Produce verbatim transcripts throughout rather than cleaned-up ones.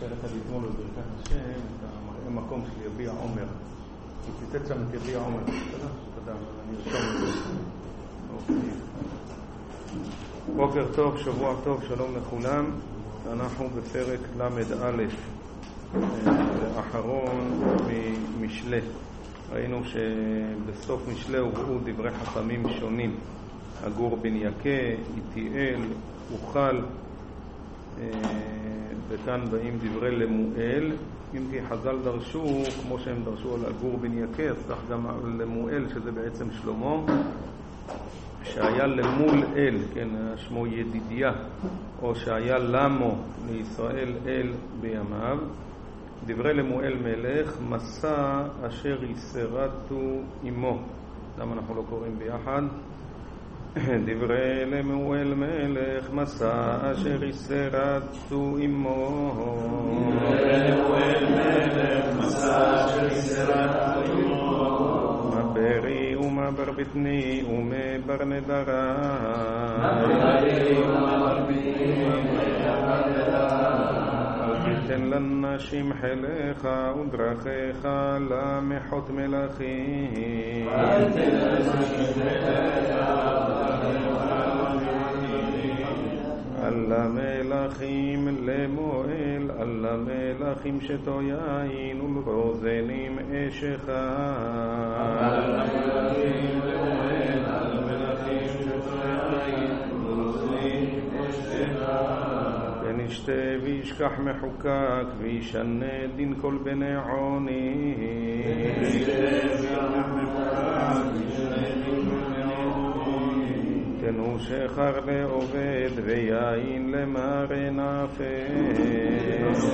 שהלכת להתמול בברכת השם, אתה מראה מקום של יביע עומר. היא ציטט שם את יביע עומר. תודה, תודה, אני ארשום את זה. בוקר טוב, שבוע טוב, שלום לכולם. אנחנו בפרק למד א', האחרון ממשלי. ראינו שבסוף משלי הובאו דברי חכמים שונים. אגור בן יקה, איתיאל, אוכל, וכאן באים דברי למואל. אם כי חז"ל דרשו, כמו שהם דרשו על אגור בן יקה, אז כך גם על למואל, שזה בעצם שלמה, שהיה למול אל, כן, שמו ידידיה, או שהיה למו לישראל אל בימיו. דברי למואל מלך, מסע אשר יסרתו עמו. למה אנחנו לא קוראים ביחד? דברי למואל מלך, מסע אשר יסרתו עמו. דברי למואל מלך, מסע אשר יסרתו עמו. מה ברי ומה בר בטני ומה בר נדרה. מה ברי ומה בר בטני ומה בר נדרה. תן לנשים חילך ודרכיך למחות מלכים. על המלכים למואל, על המלכים שתו יין ולרוזנים אשך. על המלכים למואל, על המלכים שתו יין ולרוזנים אשך. ונשתה וישכח מחוקק וישנה דין כל בני עוני. תנו שחר לעובד ויין למראה נפש.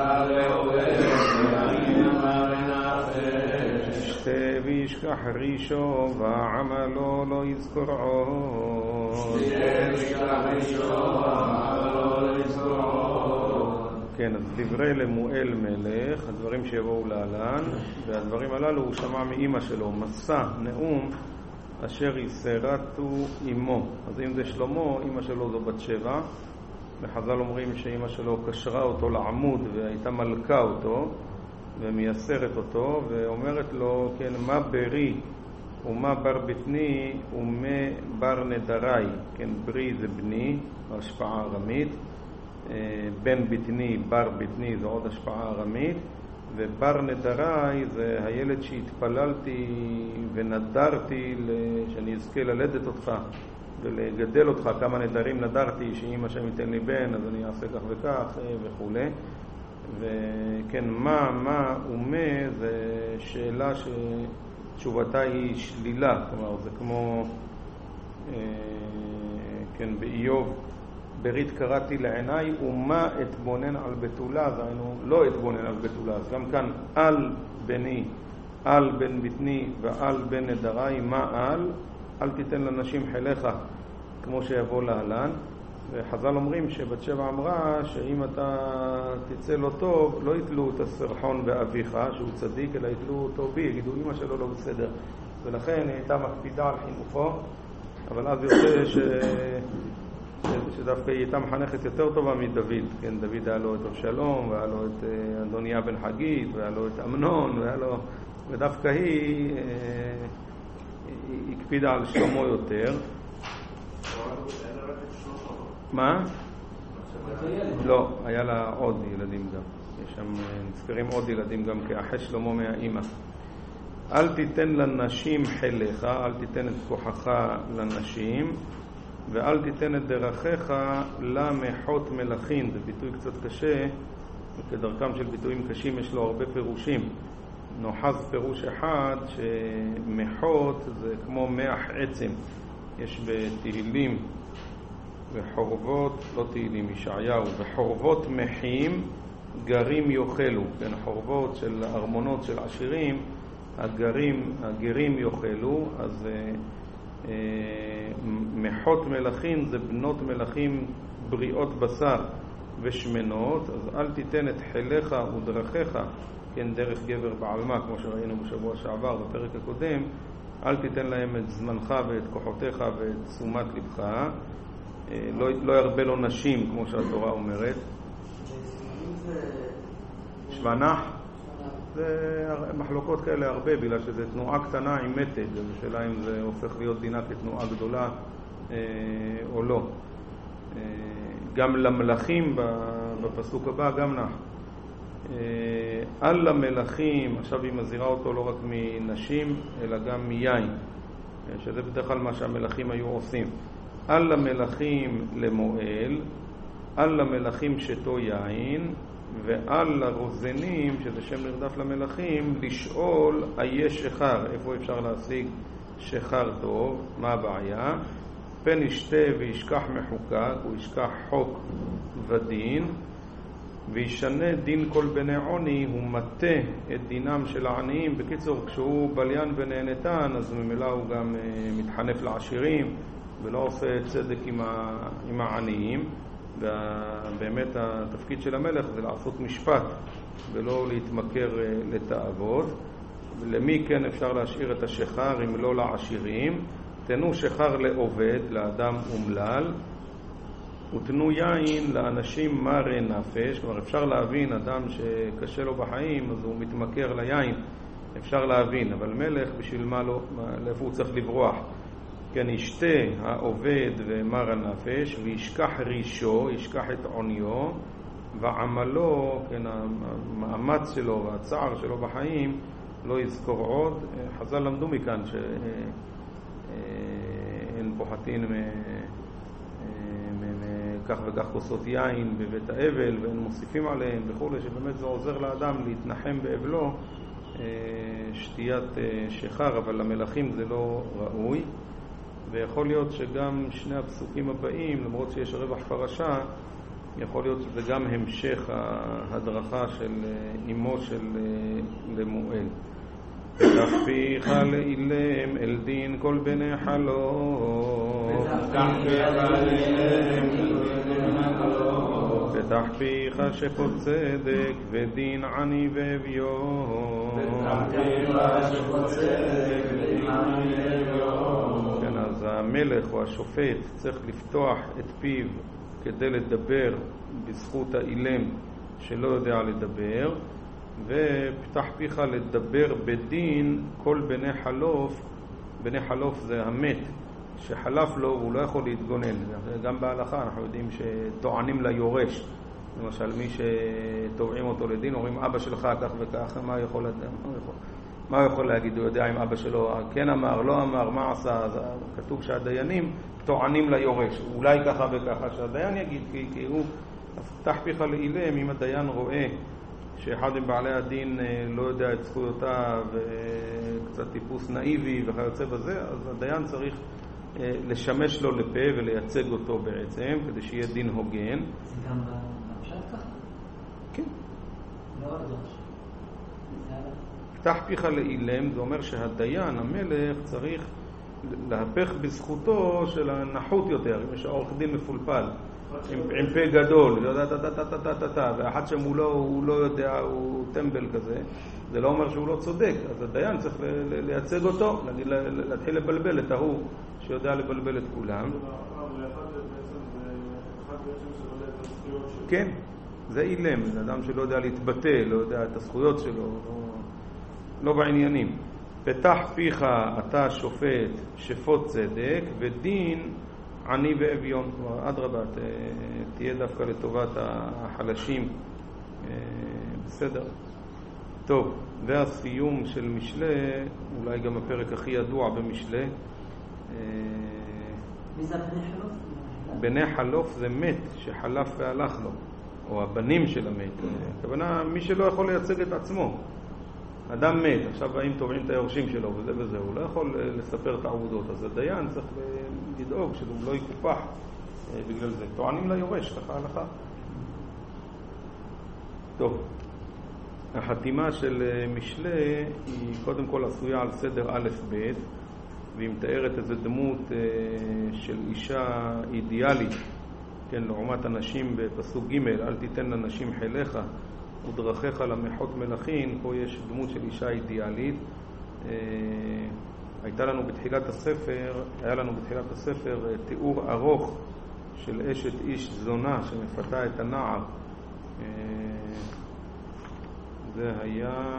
שתה וישכח רישו ועמלו לא יזכור עוד. כן, אז דברי למואל מלך, הדברים שיבואו להלן, והדברים הללו הוא שמע מאמא שלו, מסע, נאום, אשר יסרתו עמו. אז אם זה שלמה, אמא שלו זו בת שבע, וחז"ל אומרים שאמא שלו קשרה אותו לעמוד והייתה מלכה אותו ומייסרת אותו, ואומרת לו, כן, מה ברי ומה בר בטני ומה בר נדרי. כן, ברי זה בני, השפעה ארמית, בן בטני, בר בטני זה עוד השפעה ארמית, ובר נדרי זה הילד שהתפללתי ונדרתי שאני אזכה ללדת אותך ולגדל אותך. כמה נדרים נדרתי שאם השם ייתן לי בן אז אני אעשה כך וכך וכו'. וכן, מה, מה ומה זה שאלה שתשובתה היא שלילה. כלומר זה כמו כן, באיוב, ברית קראתי לעיניי ומה אתבונן על בתולה, זה היינו לא אתבונן על בתולה. אז גם כאן על בני, על בן בטני ועל בן נדרי, מה על? אל תיתן לנשים חיליך, כמו שיבוא להלן. וחז"ל אומרים שבת שבע אמרה שאם אתה תצא לא טוב, לא יתלו את הסרחון באביך שהוא צדיק, אלא יתלו אותו בי, יגידו אמא שלו לא בסדר. ולכן היא הייתה מקפידה על חינוכו, אבל אז יוצא ש... שדווקא היא הייתה מחנכת יותר טובה מדוד. כן, דוד היה לו את אבשלום, והיה לו את אדוניה בן חגית, והיה לו את אמנון, והיה לו... ודווקא היא, היא הקפידה על שלמה יותר. מה? לא, היה לה עוד ילדים גם. יש שם, נזכרים עוד ילדים גם כאחי שלמה מהאימא. אל תיתן לנשים חיליך, אל תיתן את כוחך לנשים, ואל תיתן את דרכיך למחות מלכים. זה ביטוי קצת קשה, וכדרכם של ביטויים קשים יש לו הרבה פירושים. נוחז פירוש אחד שמחות זה כמו מח עצם. יש בתהילים וחורבות, לא תהילים, ישעיהו, וחורבות מחים גרים יאכלו. כן, חורבות של ארמונות של עשירים, הגרים, הגרים יאכלו. אז מחות מלכים זה בנות מלכים בריאות בשר ושמנות. אז אל תיתן את חיליך ודרכיך, כן, דרך גבר בעלמה, כמו שראינו בשבוע שעבר בפרק הקודם, אל תיתן להם את זמנך ואת כוחותיך ואת תשומת לבך. לא, לא ירבה לו נשים, כמו שהתורה אומרת. אם זה שוונח, זה מחלוקות כאלה הרבה, בגלל שזה תנועה קטנה עם מתד, זו שאלה אם זה הופך להיות דינה כתנועה גדולה אה, או לא. אה, גם למלאכים בפסוק הבא, גם נח. אה, על המלאכים, עכשיו היא מזהירה אותו לא רק מנשים, אלא גם מיין, שזה בדרך כלל מה שהמלאכים היו עושים. על המלאכים למועל, על המלאכים שתו יין, ועל הרוזנים, שזה שם נרדף למלאכים, לשאול איה שחר, איפה אפשר להשיג שחר טוב, מה הבעיה? פן ישתה וישכח מחוקק, הוא ישכח חוק ודין, וישנה דין כל בני עוני, הוא מטה את דינם של העניים. בקיצור, כשהוא בליין ונהנתן, אז ממילא הוא גם uh, מתחנף לעשירים, ולא עושה צדק עם, ה, עם העניים. ובאמת התפקיד של המלך זה לעשות משפט, ולא להתמכר uh, לתאוות. למי כן אפשר להשאיר את השחר אם לא לעשירים? תנו שחר לעובד, לאדם אומלל, ותנו יין לאנשים מרי נפש. כלומר, אפשר להבין אדם שקשה לו בחיים, אז הוא מתמכר ליין, אפשר להבין, אבל מלך בשביל מה לא, לאיפה הוא צריך לברוח? כן, ישתה העובד ומר הנפש, וישכח רישו, ישכח את עוניו, ועמלו, כן, המאמץ שלו והצער שלו בחיים, לא יזכור עוד. חז"ל למדו מכאן שאין פוחתין מ... כך וכך כוסות יין בבית האבל, והם מוסיפים עליהם וכו', שבאמת זה עוזר לאדם להתנחם באבלו, שתיית שחר, אבל למלאכים זה לא ראוי. ויכול להיות שגם שני הפסוקים הבאים, למרות שיש רווח פרשה, יכול להיות שזה גם המשך ההדרכה של אמו של למואל. פתח פיך לאילם אל דין כל בני חלוף, פתח פיך שפות צדק ודין עני ואביון. כן, אז המלך או השופט צריך לפתוח את פיו כדי לדבר בזכות האילם שלא יודע לדבר, ופתח פיך לדבר בדין כל בני חלוף. בני חלוף זה המת שחלף לו והוא לא יכול להתגונן. גם בהלכה אנחנו יודעים שטוענים ליורש, למשל מי שטובעים אותו לדין אומרים אבא שלך כך וכך, מה יכול, מה יכול, מה יכול להגיד? הוא יודע אם אבא שלו כן אמר, לא אמר, מה עשה? אז כתוב שהדיינים טוענים ליורש, אולי ככה וככה, שהדיין יגיד, כי, כי הוא פתח פיך לאילם. אם הדיין רואה שאחד מבעלי הדין לא יודע את זכויותיו וקצת טיפוס נאיבי וכיוצא בזה, אז הדיין צריך לשמש לו לפה ולייצג אותו בעצם, כדי שיהיה דין הוגן. זה גם בפשט ככה? כן. לא רק דורש. פתח פיך לאילם, זה אומר שהדיין, המלך, צריך להפך בזכותו של הנחות יותר. אם יש עורך דין מפולפל עם, עם פה גדול, ואחד שם הוא לא, הוא לא יודע, הוא טמבל כזה, זה לא אומר שהוא לא צודק. אז הדיין צריך לייצג אותו, להגיד, להתחיל לבלבל את ההוא שיודע לבלבל את כולם. כן, זה אילם, זה אדם שלא יודע להתבטא, לא יודע את הזכויות שלו, לא, לא בעניינים. פתח פיך אתה שופט שפות צדק ודין עני ואביון. כלומר, אדרבה, תהיה דווקא לטובת החלשים. בסדר. טוב, והסיום של משלה, אולי גם הפרק הכי ידוע במשלה. מי זה בני חלוף? בני חלוף זה מת שחלף והלך לו, או הבנים של המת. הכוונה, מי שלא יכול לייצג את עצמו. אדם מת, עכשיו באים תובעים את היורשים שלו וזה וזה, הוא לא יכול לספר את העבודות, אז הדיין צריך לדאוג שהוא לא יקופח בגלל זה. טוענים ליורש, ככה הלכה. טוב, החתימה של משלה היא קודם כל עשויה על סדר א' ב', והיא מתארת איזו דמות של אישה אידיאלית, כן, לעומת הנשים בפסוק ג', אל תיתן לנשים חיליך ודרכיך למחות מלאכין. פה יש דמות של אישה אידיאלית. הייתה לנו בתחילת הספר, היה לנו בתחילת הספר תיאור ארוך של אשת איש זונה שמפתה את הנער. זה היה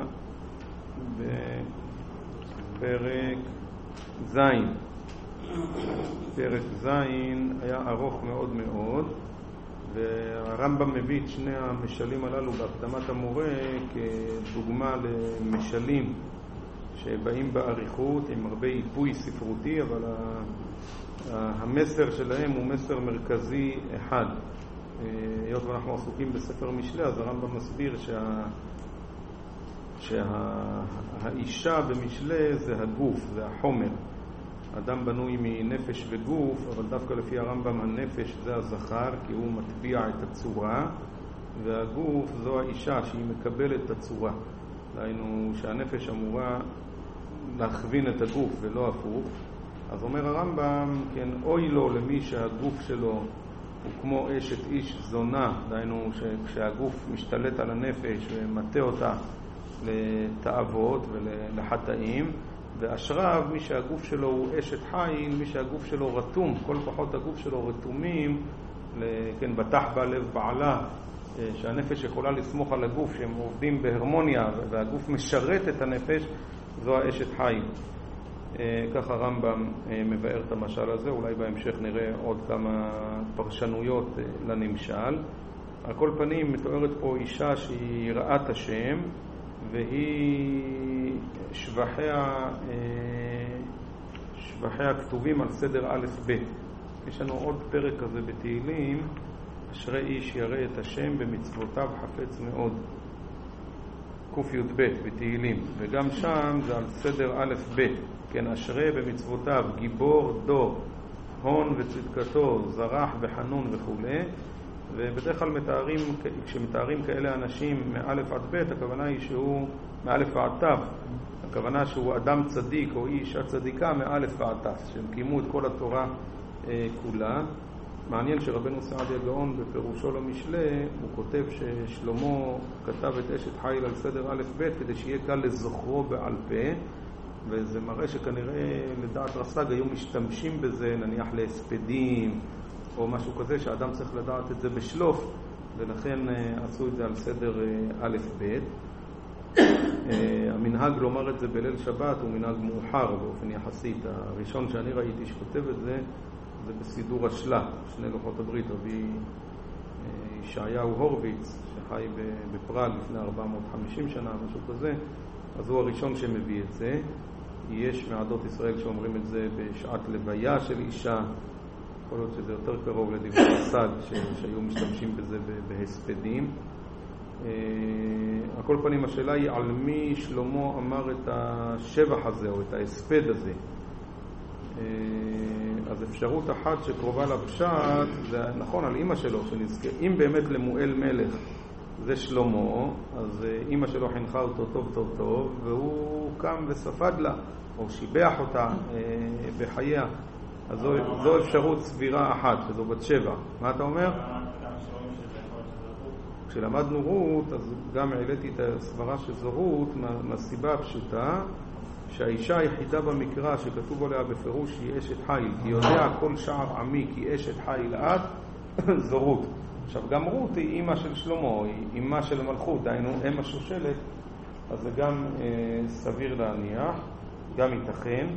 בפרק זין. פרק זין היה ארוך מאוד מאוד, והרמב"ם מביא את שני המשלים הללו בהקדמת המורה כדוגמה למשלים שבאים בעריכות עם הרבה עיבוי ספרותי, אבל המסר שלהם הוא מסר מרכזי אחד. היות ואנחנו עסוקים בספר משלי, אז הרמב"ם מסביר שה... שהאישה במשלי זה הגוף, זה החומר. אדם בנוי מנפש וגוף, אבל דווקא לפי הרמב"ם הנפש זה הזכר, כי הוא מטביע את הצורה, והגוף זו האישה שהיא מקבלת את הצורה. דהיינו שהנפש אמורה להכווין את הגוף ולא הפוך. אז אומר הרמב"ם, כן, אוי לו למי שהגוף שלו הוא כמו אשת איש זונה, דהיינו שכשהגוף משתלט על הנפש ומטה אותה לתאוות ולחטאים, ואשריו מי שהגוף שלו הוא אשת חיל, מי שהגוף שלו רתום, כל פחות הגוף שלו רתומים, כן, בטח בלב בעלה, שהנפש יכולה לסמוך על הגוף, שהם עובדים בהרמוניה והגוף משרת את הנפש, זו האשת חיל. ככה רמב"ם מבאר את המשל הזה, אולי בהמשך נראה עוד כמה פרשנויות לנמשל. על כל פנים מתוארת פה אישה שהיא רעת השם, והיא שבחיה, שבחיה כתובים על סדר א' ב'. יש לנו עוד פרק כזה בתהילים, אשרי איש ירא את השם במצוותיו חפץ מאוד, ק"ב בתהילים, וגם שם זה על סדר א' ב', כן, אשרי במצוותיו גיבור דור, הון וצדקתו זרח וחנון וכו'. ובדרך כלל מתארים, כשמתארים כאלה אנשים מאלף עד ב', הכוונה היא שהוא מאלף ועד ת', הכוונה שהוא אדם צדיק או אישה צדיקה מאלף ועד ת', שהם קיימו את כל התורה אה, כולה. מעניין שרבנו סעדיה גאון בפירושו למשלי, הוא כותב ששלמה כתב את אשת חיל על סדר א' ב' כדי שיהיה קל לזוכרו בעל פה, וזה מראה שכנראה לדעת רס"ג היו משתמשים בזה נניח להספדים או משהו כזה, שהאדם צריך לדעת את זה בשלוף, ולכן עשו את זה על סדר א' ב'. המנהג לומר את זה בליל שבת הוא מנהג מאוחר באופן יחסית. הראשון שאני ראיתי שכותב את זה זה בסידור השלה, שני לוחות הברית, רבי ישעיהו הורוביץ שחי בפראג לפני ארבע מאות וחמישים שנה, משהו כזה, אז הוא הראשון שמביא את זה. יש מעדות ישראל שאומרים את זה בשעת לוויה של אישה, יכול להיות שזה יותר קרוב לדברי רס"ג שהיו משתמשים בזה בהספדים. על כל פנים השאלה היא על מי שלמה אמר את השבח הזה או את ההספד הזה. אז אפשרות אחת שקרובה לפשט זה נכון על אמא שלו, שנזכר אם באמת למואל מלך זה שלמה, אז אמא שלו חינכה אותו טוב טוב טוב והוא קם וספד לה או שיבח אותה בחייה. אז זו, זו אפשרות סבירה אחת, שזו בת שבע. מה אתה אומר? כשלמדנו רות, אז גם העליתי את הסברה שזו רות מהסיבה הפשוטה שהאישה היחידה במקרא שכתוב עליה בפירוש היא אשת חיל, כי יודע כל שער עמי כי אשת חיל את, זו רות. עכשיו גם רות היא אמא של שלמה, היא אמא של מלכות, דהיינו אם השושלת, אז זה גם אה, סביר להניח, גם ייתכן.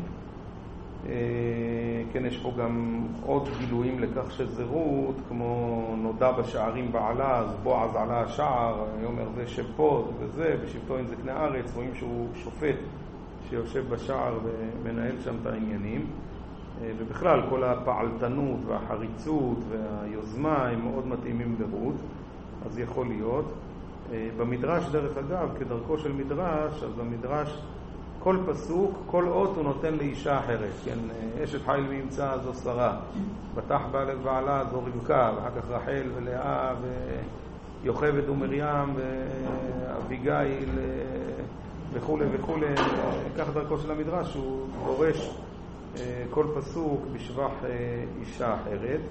כן, יש פה גם עוד גילויים לכך שזה רות, כמו נודע בשערים בעלה, אז בועז עלה השער, יאמר זה שפוד וזה, בשבתו אין זקני הארץ, רואים שהוא שופט שיושב בשער ומנהל שם את העניינים. ובכלל כל הפעלתנות והחריצות והיוזמה הם מאוד מתאימים לרות, אז יכול להיות. במדרש דרך אגב, כדרכו של מדרש, אז המדרש כל פסוק, כל אות הוא נותן לאישה אחרת, כן, אשת חיל וימצא זו שרה, בטח בעלת בעלה זו רבקה, ואחר כך רחל ולאה ויוכבד ומרים ואביגיל וכו' וכו'. כך דרכו של המדרש, הוא דורש כל פסוק בשבח אישה אחרת.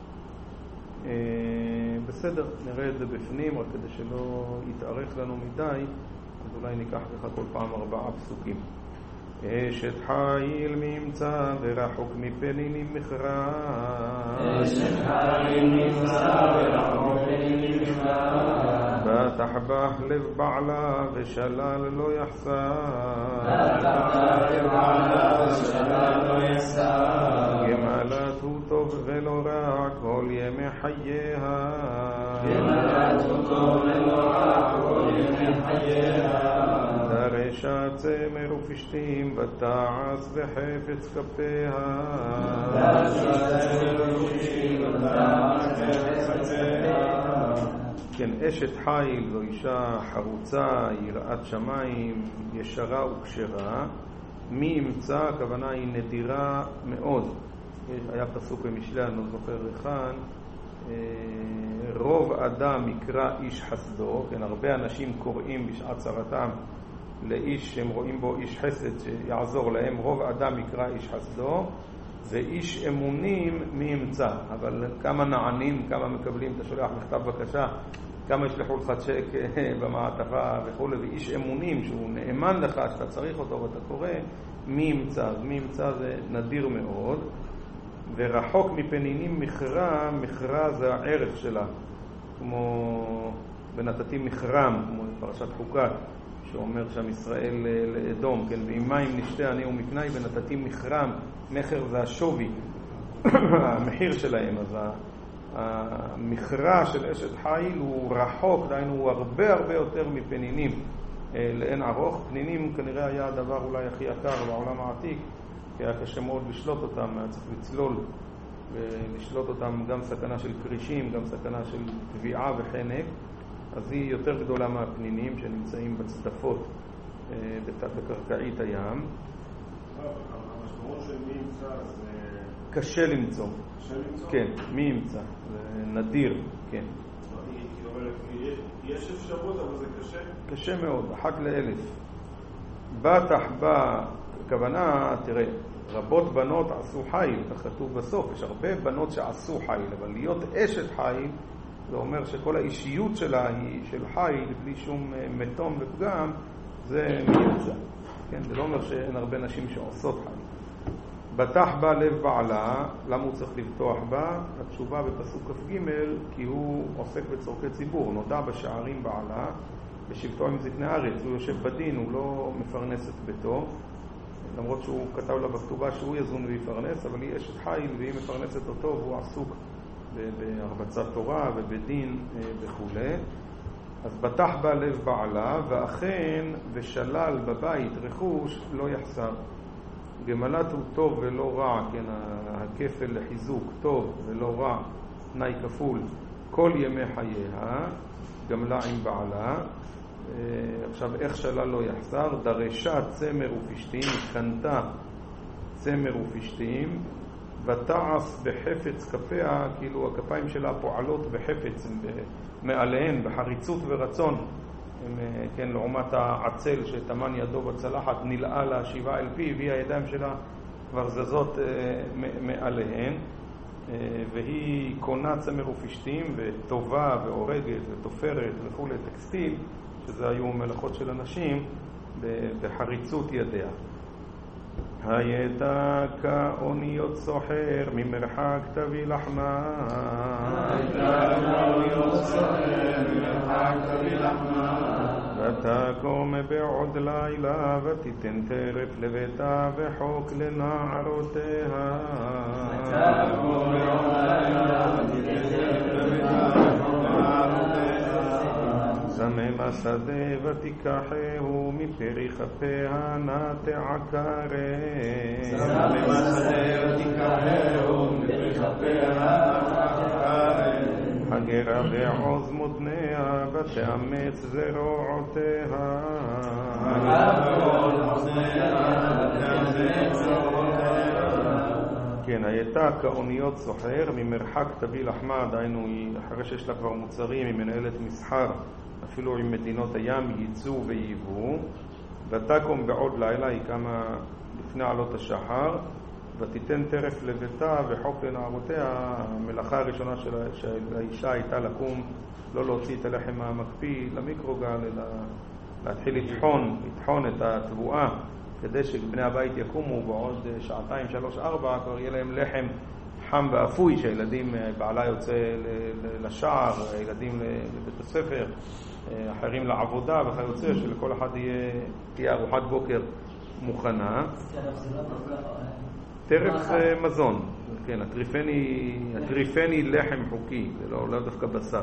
בסדר, נראה את זה בפנים, רק כדי שלא יתארך לנו מדי, אז אולי ניקח לך כל פעם ארבעה פסוקים. אשת חיל ממצא ורחוק מפנינים מכרה, אשת חיל ממצא ורחוק מפנינים מכרה, בטח בה לב בעלה ושלל לא יחסר. בטח בה לב בעלה ושלל לא יחסר. גמלת הוא טוב ולא רע כל ימי חייה. גמלת הוא טוב ולא רע כל ימי חייה. דרשה צמר ופשתים בתעש וחפץ כפיה. דרשה צמר ופשתים בתעש וחפץ כפיה. כן, אשת חיל זו אישה חרוצה, יראת שמיים, ישרה וכשרה. מי ימצא, הכוונה היא נדירה מאוד. היה פסוק במשלי, אני לא זוכר היכן, רוב אדם יקרא איש חסדו, כן, הרבה אנשים קוראים בשעת צרתם לאיש שהם רואים בו איש חסד שיעזור להם, רוב אדם יקרא איש חסדו, ואיש אמונים מי ימצא. אבל כמה נענים, כמה מקבלים, אתה שולח מכתב בקשה, כמה ישלחו לך צ'ק במעטפה וכו', ואיש אמונים שהוא נאמן לך, שאתה צריך אותו ואתה קורא, מי ימצא. מי ימצא זה נדיר מאוד. ורחוק מפנינים מכרה, מכרה זה הערך שלה, כמו בנתתי מכרם, כמו פרשת חוקת, שאומר שם ישראל לאדום, כן, ועם מים נשתה אני ומקנאי, ונתתי מכרם, מחר זה השווי, המחיר שלהם. אז המכרה של אשת חיל הוא רחוק, דהיינו הוא הרבה הרבה יותר מפנינים לאין ארוך. פנינים כנראה היה הדבר אולי הכי יקר בעולם העתיק, כי היה קשה מאוד לשלוט אותם, היה צריך לצלול ולשלוט אותם, גם סכנה של קרישים, גם סכנה של טביעה וחנק. אז היא יותר גדולה מהפנינים שנמצאים בצדפות בקרקעית הים. המשמעות של מי ימצא זה... קשה למצוא. קשה למצוא? כן, מי ימצא. זה נדיר, כן. היא אומרת, יש אפשרות אבל זה קשה? קשה מאוד, אחת לאלף. בטח בה, הכוונה, תראה, רבות בנות עשו חיל, כך כתוב בסוף, יש הרבה בנות שעשו חיל, אבל להיות אשת חיל, זה אומר שכל האישיות שלה היא של חיל, בלי שום מתום ופגם, זה מיוצא. כן, זה לא אומר שאין הרבה נשים שעושות חיל. בטח בה לב בעלה, למה הוא צריך לבטוח בה? התשובה בפסוק כ"ג, כי הוא עוסק בצורכי ציבור, נודע בשערים בעלה, בשבטו עם זקני הארץ, הוא יושב בדין, הוא לא מפרנס את ביתו, למרות שהוא כתב לה בכתובה שהוא יזון ויפרנס, אבל היא אשת חיל והיא מפרנסת אותו והוא עסוק בהרבצת תורה ובדין וכו'. אז בטח בה לב בעלה, ואכן ושלל בבית רכוש לא יחסר. גמלת הוא טוב ולא רע, כן, הכפל לחיזוק, טוב ולא רע, תנאי כפול, כל ימי חייה, גמלה עם בעלה. עכשיו, איך שלל לא יחסר? דרשה צמר ופשתים, קנתה צמר ופשתים, ותעש בחפץ כפיה, כאילו הכפיים שלה פועלות בחפץ, מעליהן, בחריצות ורצון. כן, לעומת העצל שתמן ידו בצלחת, נלאה לה שיבה אל פי, והיא הידיים שלה כבר זזות מעליהן, והיא קונה צמר ופשתים, וטובה ואורגת ותופרת וכו' טקסטיל, שזה היו מלאכות של אנשים, בחריצות ידיה. הידע כאוניות סוחר, ממרחק תביא לחמה. הידע כאוניות סוחר, ממרחק תביא לחמה. ותקום בעוד לילה, ותיתן טרף לביתה, וחוק לנערותיה. ותקום בעוד לילה, ותיתן טרף לביתה, וחוק לנערותיה. זמם השדה ותיקחהו מפרי כפיה נא תעקרה. זמם השדה ותיקחהו מפרי כפיה נא תעקרה. הגרה בעוז מותניה ותאמץ זרועותיה. הגרה בעוז מותניה ותאמץ זרועותיה. כן, הייתה כאוניות סוחר, ממרחק תביא לחמה, דהיינו אחרי שיש לה כבר מוצרים, היא מנהלת מסחר אפילו עם מדינות הים, ייצוא וייבוא. ותקום בעוד לילה, היא קמה לפני עלות השחר, ותיתן טרף לביתה וחוק לנערותיה. המלאכה הראשונה של האישה הייתה לקום, לא להוציא את הלחם מהמקפיא למיקרוגל, אלא להתחיל לטחון, לטחון את התבואה, כדי שבני הבית יקומו בעוד שעתיים, שלוש, ארבע, כבר יהיה להם לחם חם ואפוי, שהילדים, בעלה יוצא לשער, הילדים לבית הספר, אחרים לעבודה וכיוצא, שלכל אחד יהיה, תהיה ארוחת בוקר מוכנה. טרף מזון, כן, הטריפני, הטריפני לחם חוקי, זה לא, לא דווקא בשר.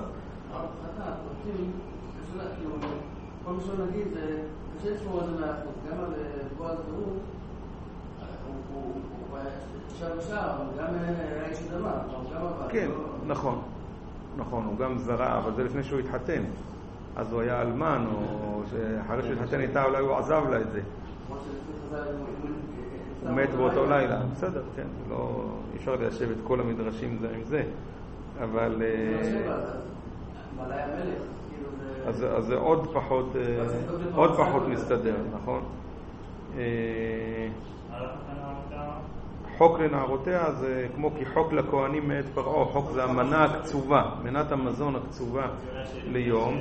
כל מה שלא נגיד, זה קשה לשמור על זה מאה אחוז, גם על בועז פירוט, הוא שם ושם, אבל גם היה איש אדמה, הוא גם עבד. כן, נכון, נכון, הוא גם זרע, אבל זה לפני שהוא התחתן. אז הוא היה אלמן, או שאחרי שהוא התחתן איתה אולי הוא עזב לה את זה. כמו שלפני חז"ל הוא מת באותו לילה, בסדר, כן, לא, אי אפשר ליישב את כל המדרשים זה עם זה, אבל... אבל היה מלך. אז זה עוד פחות, עוד פחות מסתדר, נכון? חוק לנערותיה זה כמו כי חוק לכהנים מאת פרעה, חוק זה המנה הקצובה, מנת המזון הקצובה ליום.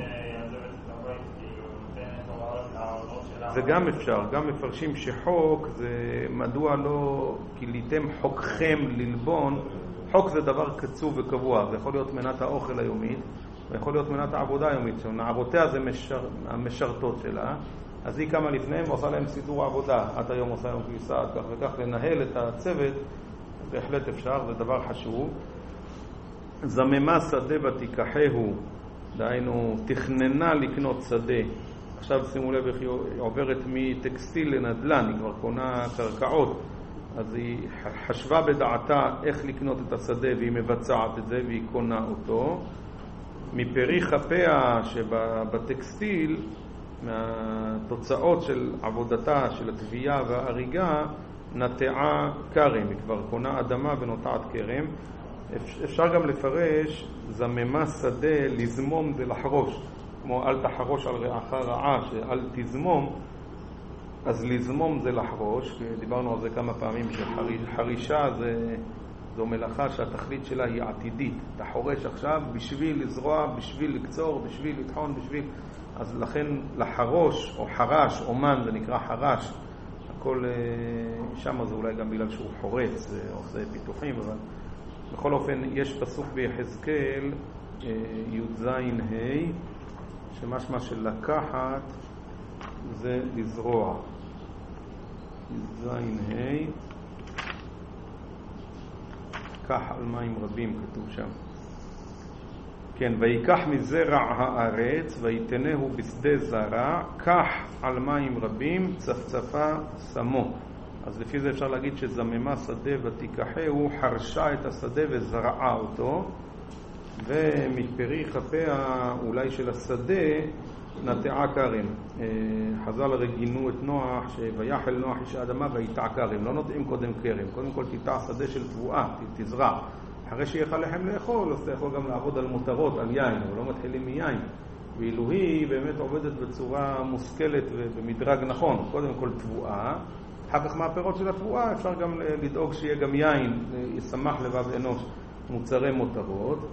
זה גם אפשר, גם מפרשים שחוק זה מדוע לא כיליתם חוקכם ללבון. חוק זה דבר קצוב וקבוע, זה יכול להיות מנת האוכל היומית ויכול להיות מנת העבודה היומית. נערותיה זה משר, המשרתות שלה, אז היא קמה לפניהם ועושה להם סידור עבודה, עד היום עושה להם כביסה, כך וכך, לנהל את הצוות, בהחלט אפשר, זה דבר חשוב. זממה שדה ותיקחהו, דהיינו תכננה לקנות שדה. עכשיו שימו לב איך היא עוברת מטקסטיל לנדל"ן, היא כבר קונה קרקעות, אז היא חשבה בדעתה איך לקנות את השדה והיא מבצעת את זה והיא קונה אותו. מפרי חפיה שבטקסטיל, מהתוצאות של עבודתה, של התביעה והאריגה, נטעה כרם, היא כבר קונה אדמה ונוטעת כרם. אפשר גם לפרש זממה שדה, לזמום זה לחרוש, כמו אל תחרוש על רעך רעה, שאל תזמום, אז לזמום זה לחרוש, דיברנו על זה כמה פעמים, שחרישה זה... זו מלאכה שהתכלית שלה היא עתידית. אתה חורש עכשיו בשביל לזרוע, בשביל לקצור, בשביל לטחון, בשביל... אז לכן לחרוש או חרש, אומן זה נקרא חרש. הכל שם זה אולי גם בגלל שהוא חורץ, זה עושה פיתוחים, אבל בכל אופן יש פסוק ביחזקאל י"ז ה' שמשמע של לקחת זה לזרוע. י"ז ה' קח על מים רבים כתוב שם. כן, ויקח מזרע הארץ ויתנהו בשדה זרע, קח על מים רבים צפצפה שמו. אז לפי זה אפשר להגיד שזממה שדה ותיקחהו, חרשה את השדה וזרעה אותו, ומפרי חפיה אולי של השדה נטעה כרם. חז"ל הרי גינו את נוח שויחל נוח איש האדמה ויטע כרם. לא נוטעים קודם כרם, קודם כל תיטע שדה של תבואה, תזרע. אחרי שיהיה לך לחם לאכול, אז אתה יכול גם לעבוד על מותרות, על יין, אבל לא מתחילים מיין. ואילו היא באמת עובדת בצורה מושכלת ובמדרג נכון. קודם כל תבואה, אחר כך מהפירות של התבואה אפשר גם לדאוג שיהיה גם יין, ישמח לבב אנוש, מוצרי מותרות.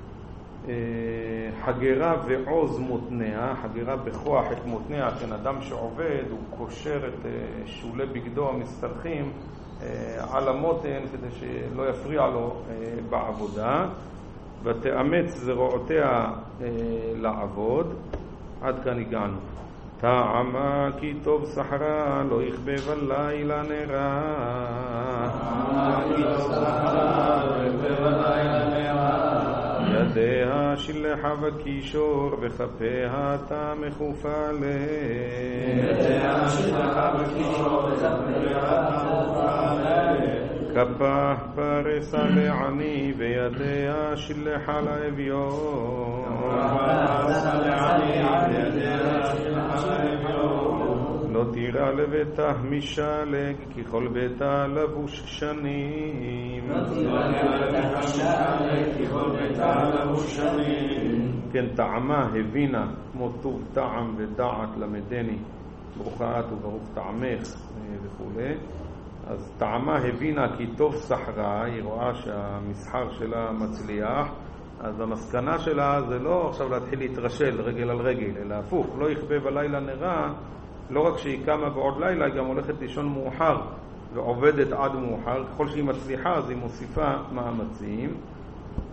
חגרה ועוז מותניה, חגרה בכוח את מותניה, כן, אדם שעובד הוא קושר את שולי בגדו המסתרחים על המותן כדי שלא יפריע לו בעבודה. ותאמץ זרועותיה לעבוד. עד כאן הגענו. טעמה כי טוב סחרה לא יכבה בלילה נרה, טעמה כי טוב סחרה לא יכבה בלילה נרה, ידיה שלחה וקישור וכפיה תמכופה ל ידיה שלחה וקישור וכפיה תמכופה ל כפה פרסה לעני וידיה שלחה לאביון, כפה פרסה לעני וידיה שלחה לאביון, לא תירא לביתה משלג כי כל ביתה לבוש שנים, לא תירא לביתה משלג כי כל ביתה לבוש שנים. כן, טעמה הבינה כמו טוב טעם ודעת למדני, ברוכה את וברוך טעמך וכו'. אז טעמה הבינה כי טוב סחרה, היא רואה שהמסחר שלה מצליח, אז המסקנה שלה זה לא עכשיו להתחיל להתרשל רגל על רגל, אלא הפוך, לא יכבה בלילה נרה. לא רק שהיא קמה בעוד לילה, היא גם הולכת לישון מאוחר ועובדת עד מאוחר. ככל שהיא מצליחה אז היא מוסיפה מאמצים.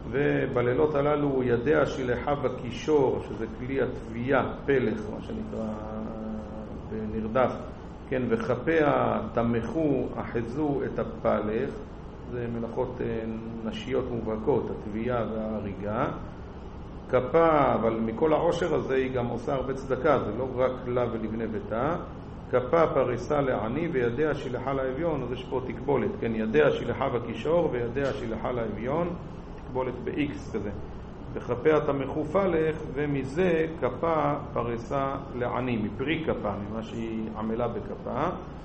ובלילות הללו הוא ידע שילחה בקישור, שזה כלי התביעה, פלך, מה שנקרא בנרדף, כן, וכפיה תמכו, אחזו את הפלך, זה מלאכות נשיות מובהקות, התביעה וההריגה. כפה, אבל מכל העושר הזה היא גם עושה הרבה צדקה, זה לא רק לה ולבני ביתה. כפה פריסה לעני וידע שילחה לאביון, אז יש פה תקבולת, כן, ידע שילחה בקישור וידע שילחה לאביון, תקבולת ב-X כזה. וכפיה תמכו פלך, ומזה כפה פריסה לעני, מפרי כפה, ממה שהיא עמלה בכפה.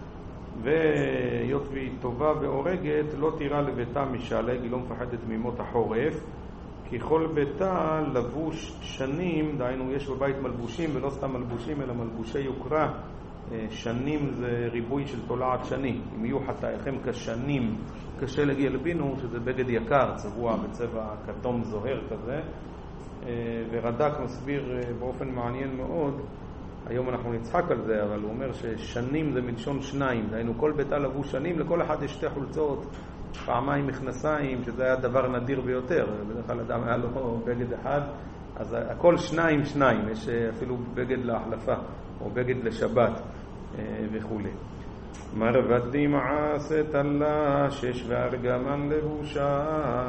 והיות והיא טובה והורגת, לא תירא לביתה משלג, היא לא מפחדת מימות החורף, כי כל ביתה לבוש שנים, דהיינו יש בבית מלבושים, ולא סתם מלבושים אלא מלבושי יוקרה. שנים זה ריבוי של תולעת שני, אם יהיו חטאיכם כשנים כשלג ילבינו, שזה בגד יקר, צבוע בצבע כתום זוהר כזה. ורד"ק מסביר באופן מעניין מאוד, היום אנחנו נצחק על זה, אבל הוא אומר ששנים זה מלשון שניים, דהיינו כל ביתה לבוש שנים, לכל אחד יש שתי חולצות, פעמיים מכנסיים, שזה היה דבר נדיר ביותר, בדרך כלל אדם היה לו בגד אחד, אז הכל שניים שניים, יש אפילו בגד להחלפה או בגד לשבת וכו'. מרבדים עשת עלה שש וארגמן לבושה,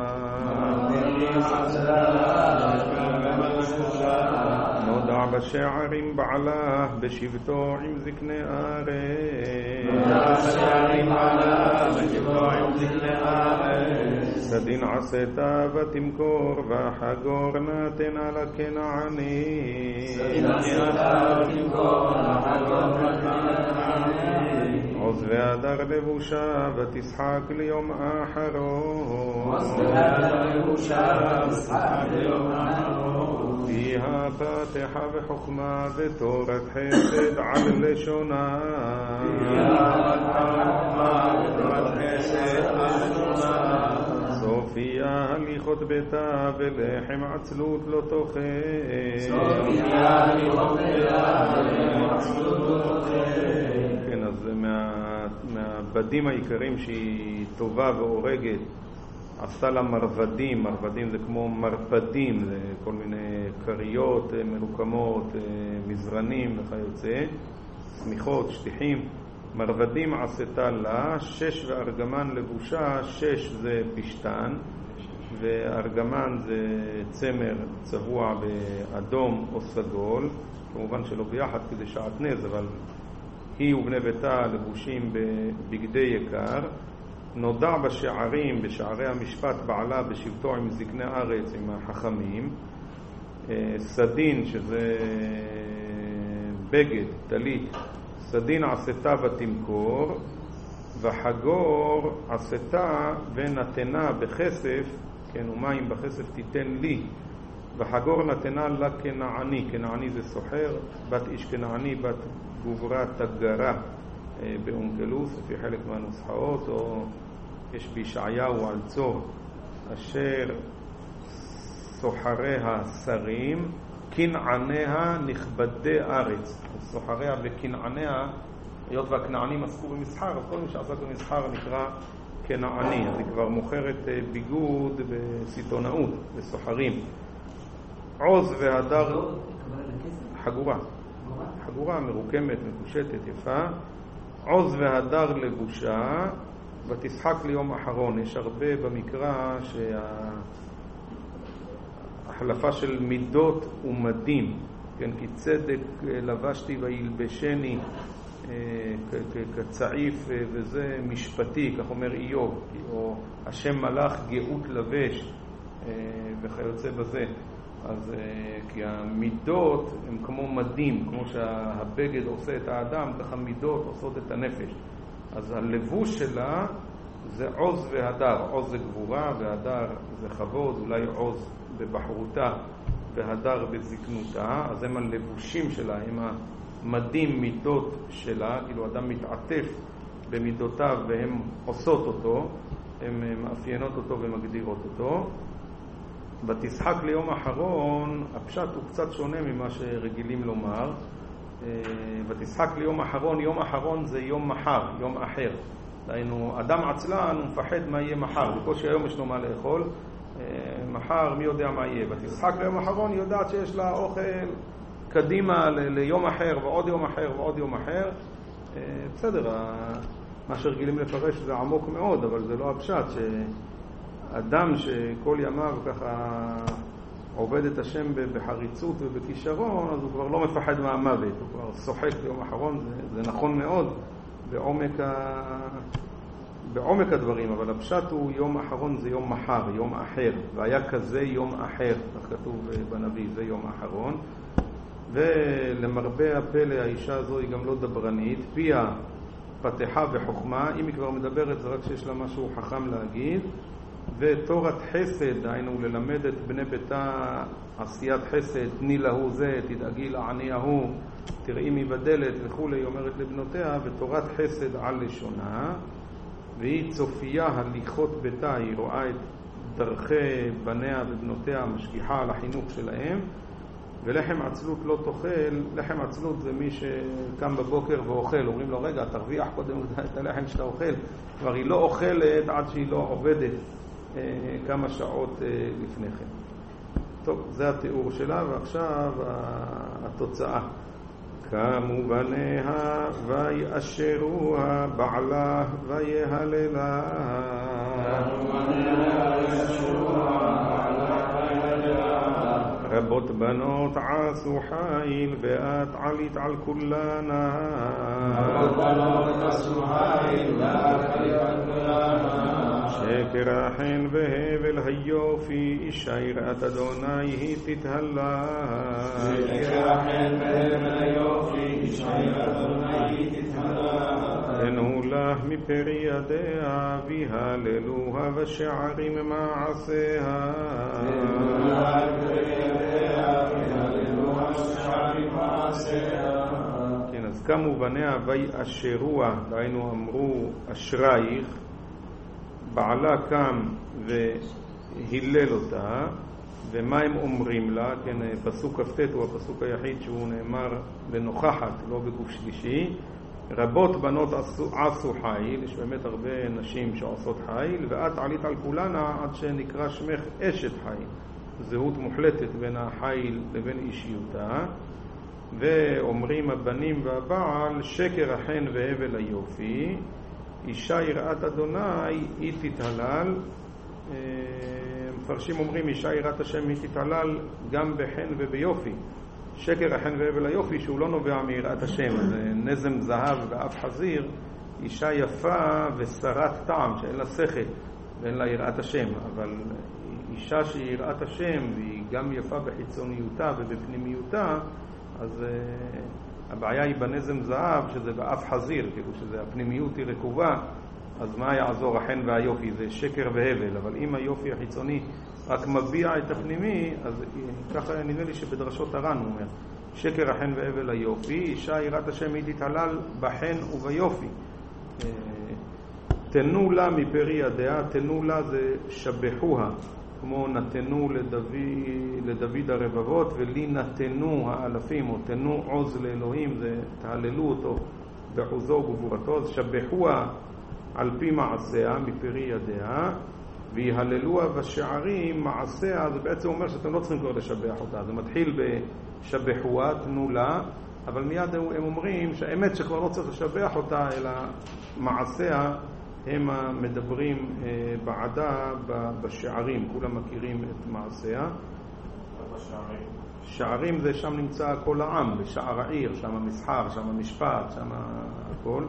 נודע בשערים בעלה בשבתו עם זקני ארץ, נודע בשערים בעלה בשבתו עם זקני ארץ, סדין עשתה ותמכור וחגור נתנה לכנעני, סדין עשתה ותמכור וחגור נתנה לכנעני, עוז והדר לבושה ותשחק ליום האחרון, עוז והדר לבושה ותשחק ליום האחרון, פיها פתחה וחוכמה ותורת חסד על לשונה, פיها פתחה וחוכמה ותורת חסד על לשונה, סופיה הליכות ביתה ולחם עצלות לא תאכל, סופיה הליכות ביתה ולחם עצלות לא תאכל. כן, אז מה, מהבדים העיקרים שהיא טובה והורגת, עשתה לה מרבדים, מרבדים זה כמו מרפדים, זה כל מיני קריות מלוקמות, מזרנים וכיוצא, סמיכות, שטיחים. מרבדים עשתה לה, שש וארגמן לבושה, שש זה פשטן, וארגמן זה צמר צבוע באדום או סגול, כמובן שלא ביחד כדי שעטנז, אבל היא ובני ביתה לבושים בבגדי יקר. נודע בשערים, בשערי המשפט בעלה בשבתו עם זקני ארץ, עם החכמים. סדין, שזה בגד, טלית, סדין עשתה ותמכור, וחגור עשתה ונתנה בכסף, כן, ומים בכסף תיתן לי, וחגור נתנה לה כנעני, כנעני זה סוחר, בת איש כנעני, בת גוברה תגרה באונקלוס, לפי חלק מהנוסחאות, או יש בישעיהו על צור, אשר סוחריה שרים, כנעניה נכבדי ארץ. סוחריה וכנעניה, היות והכנענים עסקו במסחר, אז כל מי שעסק במסחר נקרא כנעני, אז היא כבר מוכרת ביגוד בסיטונאות, בסוחרים. עוז והדר, חגורה, חגורה מרוקמת, מקושטת, יפה. עוז והדר לבושה ותשחק ליום אחרון. יש הרבה במקרא שההחלפה של מידות ומדים, כן, כי צדק לבשתי וילבשני כצעיף, וזה משפטי, כך אומר איוב, או השם מלאך גאות לבש וכיוצא בזה. אז כי המידות הם כמו מדים, כמו שהבגד עושה את האדם, ככה מידות עושות את הנפש. אז הלבוש שלה זה עוז והדר. עוז זה גבורה והדר זה כבוד, אולי עוז בבחרותה והדר בזקנותה. אז הם הלבושים שלה, הם המדים מידות שלה, כאילו אדם מתעטף במידותיו והם עושות אותו, הם מאפיינות אותו ומגדירות אותו. ותשחק ליום האחרון, הפשט הוא קצת שונה ממה שרגילים לומר. ותשחק ליום האחרון, יום האחרון זה יום מחר, יום אחר. דהיינו, אדם עצלן הוא מפחד מה יהיה מחר, בקושי היום יש לו מה לאכול, מחר מי יודע מה יהיה, ותשחק ליום האחרון, היא יודעת שיש לה אוכל קדימה ליום אחר ועוד יום אחר ועוד יום אחר. בסדר, מה שרגילים לפרש זה עמוק מאוד, אבל זה לא הפשט, שאדם שכל ימיו ככה עובד את השם בחריצות ובכישרון, אז הוא כבר לא מפחד מהמוות, הוא כבר שוחק ביום האחרון, זה, זה נכון מאוד בעומק, ה... בעומק הדברים, אבל הפשט הוא יום האחרון זה יום מחר, יום אחר, והיה כזה יום אחר, כך כתוב בנביא, זה יום האחרון. ולמרבה הפלא האישה הזו היא גם לא דברנית, פיה פתחה וחוכמה, אם היא כבר מדברת זה רק שיש לה משהו חכם להגיד, ותורת חסד, היינו ללמד את בני ביתה עשיית חסד, תני להוא זה, תדאגי לעני ההוא, תראי מי בדלת וכו', היא אומרת לבנותיה, ותורת חסד על לשונה, והיא צופייה הליכות ביתה, היא רואה את דרכי בניה ובנותיה, משגיחה על החינוך שלהם, ולחם עצלות לא תאכל. לחם עצלות זה מי שקם בבוקר ואוכל, אומרים לו רגע תרוויח קודם את הלחם שאתה אוכל, כבר היא לא אוכלת עד שהיא לא עובדת אה, כמה שעות אה, לפני כן. טוב, זה התיאור שלה, ועכשיו התוצאה. קמו בניה ויאשרוה בעלה ויהללה. קמו בניה ויאשרוה רבות בנות עשו חיל ואת עלית על כולנה. רבות בנות עשו חיל ואת עלית על כולנה. שקר החן והבל היופי אישה יראת אדוני היא תתהלה. שקר החן והבל היופי אישה יראת אדוני היא תתהלה. תנו לך מפרי ידיה ויהללוה ושערים מעשיה. תנו לך מפרי ידיה ויהללוה ושערים מעשיה. כן, אז קמו בניה ויאשרוה, דהיינו אמרו אשרייך, בעלה קם והילל אותה, ומה הם אומרים לה? כן, פסוק כ"ט הוא הפסוק היחיד שהוא נאמר לנוכחת, לא בגוף שלישי. רבות בנות עשו, עשו חיל, יש באמת הרבה נשים שעושות חיל, ואת עלית על כולנה עד שנקרא שמך אשת חיל, זהות מוחלטת בין החיל לבין אישיותה. ואומרים הבנים והבעל שקר החן והבל היופי אישה יראת אדוני היא תתהלל. מפרשים אומרים אישה יראת השם היא תתהלל גם בחן וביופי. שקר החן והבל היופי שהוא לא נובע מיראת השם, זה נזם זהב ואף חזיר, אישה יפה ושרת טעם שאין לה שכל ואין לה יראת השם, אבל אישה שהיא יראת השם והיא גם יפה בחיצוניותה ובפנימיותה, אז uh, הבעיה היא בנזם זהב שזה באף חזיר, כאילו שזה הפנימיות היא רקובה, אז מה יעזור החן והיופי? זה שקר והבל. אבל אם היופי החיצוני רק מביע את הפנימי, אז ככה נדמה לי שבדרשות הר"ן הוא אומר שקר החן והבל היופי אישה יראת השם היא תתהלל בחן וביופי. תנו לה מפרי ידיה, תנו לה זה שבחוה, כמו נתנו לדוד, לדוד הרבבות ולי נתנו האלפים, או תנו עוז לאלוהים, זה תהללו אותו בעוזו ובגבורתו. אז שבחוה על פי מעשיה מפרי ידיה, ויהללוה בשערים מעשיה, זה בעצם אומר שאתם לא צריכים כבר לשבח אותה, זה מתחיל בשבחוה, תנו לה, אבל מיד הם אומרים שהאמת שכבר לא צריך לשבח אותה, אלא מעשיה הם מדברים בעדה בשערים, כולם מכירים את מעשיה. בשערים. שערים זה שם נמצא כל העם, בשער העיר, שם המסחר, שם המשפט, שם הכל.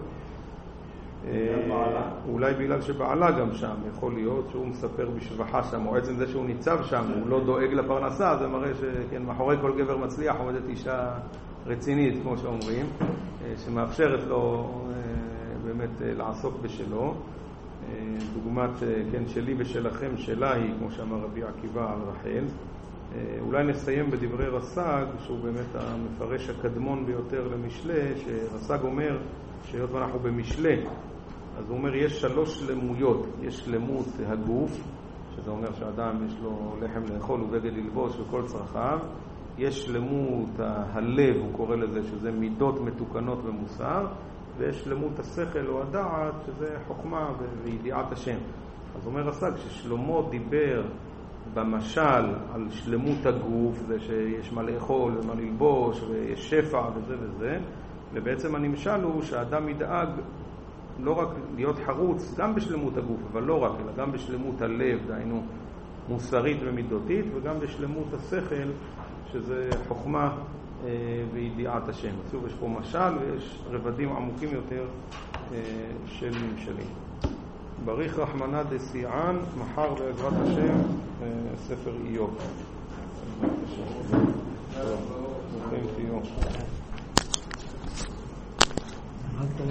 אולי בגלל שבעלה גם שם, יכול להיות שהוא מספר בשבחה שם, או עצם זה שהוא ניצב שם, הוא לא דואג לפרנסה, זה מראה שמאחורי כל גבר מצליח עומדת אישה רצינית, כמו שאומרים, שמאפשרת לו באמת לעסוק בשלו. דוגמת כן שלי ושלכם שלה היא, כמו שאמר רבי עקיבא על רחל. אולי נסיים בדברי רס"ג, שהוא באמת המפרש הקדמון ביותר למשלי, שרס"ג אומר שהיות ואנחנו במשלי, אז הוא אומר יש שלוש שלמויות. יש שלמות הגוף, שזה אומר שאדם יש לו לחם לאכול ובגד ללבוש וכל צרכיו. יש שלמות הלב, הוא קורא לזה, שזה מידות מתוקנות ומוסר. ויש שלמות השכל או הדעת, שזה חוכמה וידיעת השם. אז אומר רס"ג ששלמה דיבר במשל על שלמות הגוף, זה שיש מה לאכול ומה ללבוש ויש שפע וזה וזה, ובעצם הנמשל הוא שהאדם ידאג לא רק להיות חרוץ גם בשלמות הגוף, אבל לא רק, אלא גם בשלמות הלב, דהיינו מוסרית ומידותית, וגם בשלמות השכל, שזה חוכמה אה, וידיעת השם. שוב, יש פה משל ויש רבדים עמוקים יותר אה, של נמשלים. בריך רחמנא דסיען, מחר בעזרת השם, אה, ספר איוב. בעזרת השם. ברוכים תהיו.